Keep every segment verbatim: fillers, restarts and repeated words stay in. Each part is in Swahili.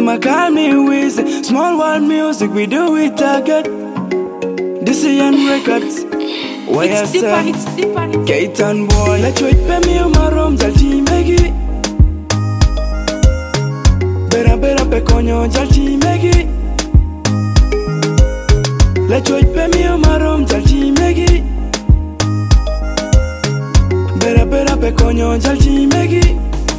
Makani with small world music, we do it target. This is Young Records. Why I It's deeper, say it's deeper, it's Kaitan boy, let's wait for me on my room, Jalti Megi. Bera bera pe konyo, Jalti Megi. Let's wait for me on my room, Jalti Megi. Bera bera pe konyo, Jalti Megi.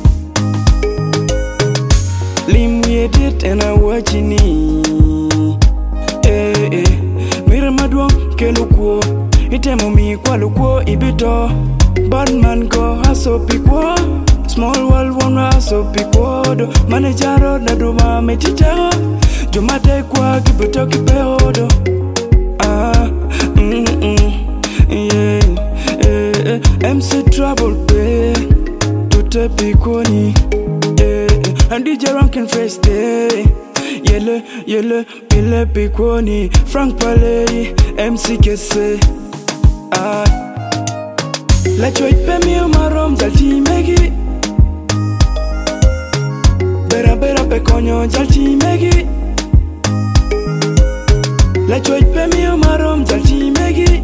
Lim we did and I watching it. Eh eh, mira madwong kelukuo. Itemo mi kwa lukuo ibito. Badman go haso pikwo. Small world wanna haso pikwo do. Manejaro na duma metiteo. Jumate kwa kibito kipeo do. Ah, mm mm, yeah, eh eh. M C Trouble Pay. Tute pikoni. And D J Rankin Face Day. Yele, yele, yele Pikwoni. Frank Palais, M C Kese. Ah, let's wait for me on my room, Jalti Megi. Bera bera pe konyo, Jalti Megi. Let's wait for me on my room, Jalti Megi.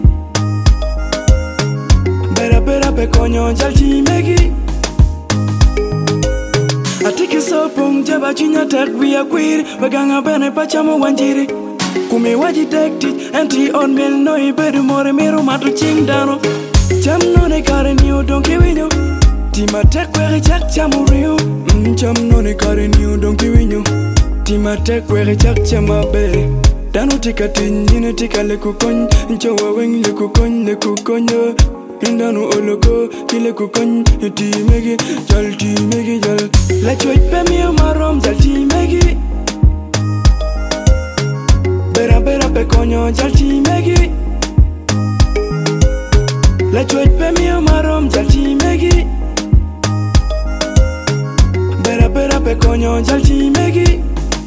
Bera bera pe konyo, Jalti Megi. Atiki so pung jaba chinya tek we queer. Baganga bene pachamo wanjiri. Kumi waji dekti anti on mil no ibedu more miro matu ching dano. Cham no ne kare niu donki winyo. Tima tek we chak chamurio. Cham no ne kare niu donki winyo. Tima tek we chak chamabe. Dano tika tinjine tika leku kony. Nchawa weng leku kony leku konyo. Indanu oloko kile kukony iti megi jal ti megi jal. Let's wait for me on my room, jal ti megi. Bera bera pe konyo jal ti megi. Let's wait for me on my room, jal ti megi. Bera bera pe konyo jal ti megi.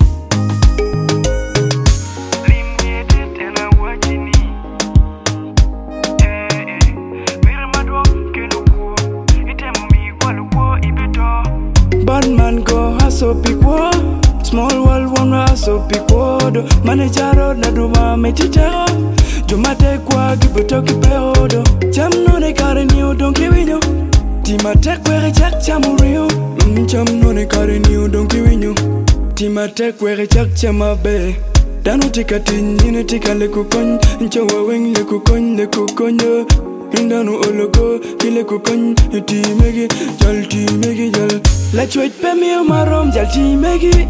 Badman go haso pikwo. Small world wanna haso pikwo do. Manejaro na duma metiteo. Jumate kwa kibuto kipeo do. Cham no ne kare niu donki winyo. Tima tek were chak chamurio. Cham no ne kare niu donki winyo. Tima tek were chak chamabe. Dano tika tinjine tika leku kony. Nchawa weng leku kony leku konyo. Indanu oloko kile kukony iti megi jal ti megi jal. Let's wait for me on my room, jal ti megi.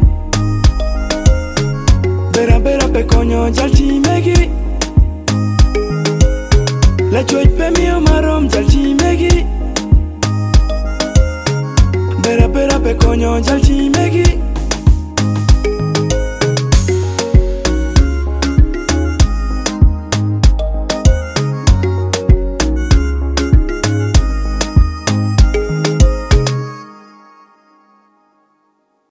Bera bera pe konyo jal ti megi. Let's wait for me on my room, jal ti megi. Bera bera pe konyo jal ti megi.